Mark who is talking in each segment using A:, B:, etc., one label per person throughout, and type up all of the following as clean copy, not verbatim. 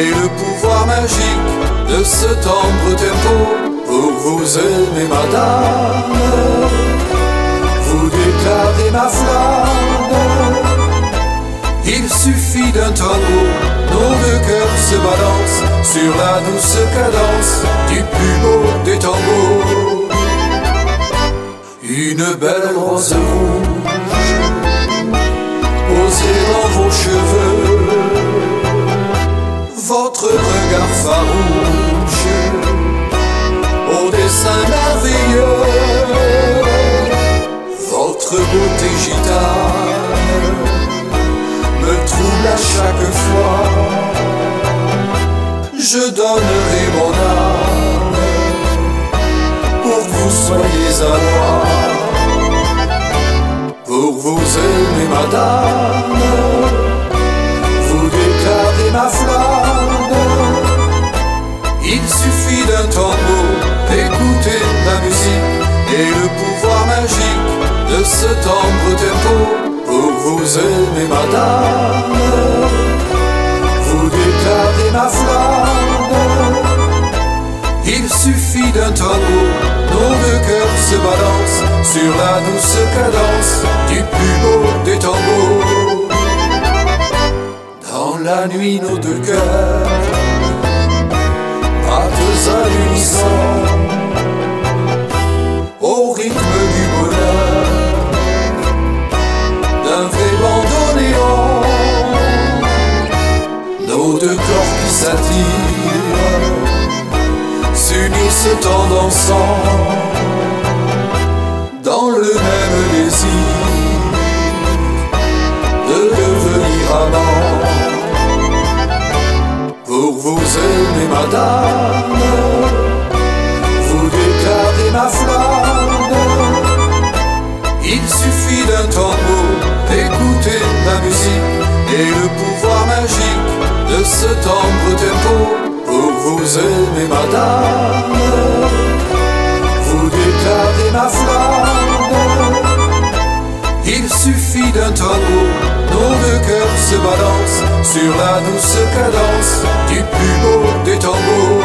A: et le pouvoir magique de ce tendre tempo. Pour vous aimer, madame, vous déclarez ma flamme. Il suffit d'un tango, nos deux cœurs se balancent sur la douce cadence du plus beau des tangos. Une belle rose rouge posée dans vos cheveux, votre regard farouche au dessin merveilleux, votre beauté gitane me trouble à chaque fois. Je donnerai mon âme pour que vous soyez à moi. Pour vous aimer, madame, vous déclarez ma flamme. Il suffit d'un tango, d'écouter la musique et le pouvoir magique de ce tendre tempo. Pour vous aimer, madame, vous déclarez ma flamme. Il suffit d'un tango, nos deux cœurs se balancent sur la douce cadence du plus beau des tangos. Dans la nuit, nos deux cœurs battent à l'unisson au rythme du bonheur d'un vrai bandoneon. Nos deux corps qui s'attirent s'unissent en dansant dans le même désir de devenir amants. Pour vous aimer, madame, vous déclarez ma flamme. Il suffit d'un tango, d'écouter la musique et le pouvoir magique de ce tendre tempo. Pour vous aimer, madame, vous déclarez ma flamme. Il suffit d'un tango, nos deux cœurs se balancent sur la douce cadence du plus beau des tangos.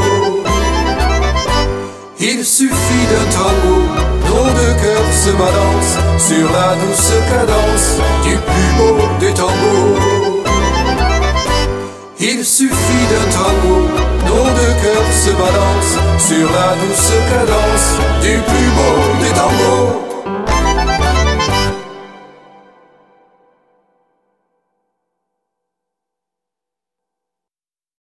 A: Il suffit d'un tango, nos deux cœurs se balancent sur la douce cadence du plus beau des tangos. Il suffit d'un tango, nos deux cœurs se balancent sur la douce cadence du plus beau des tangos.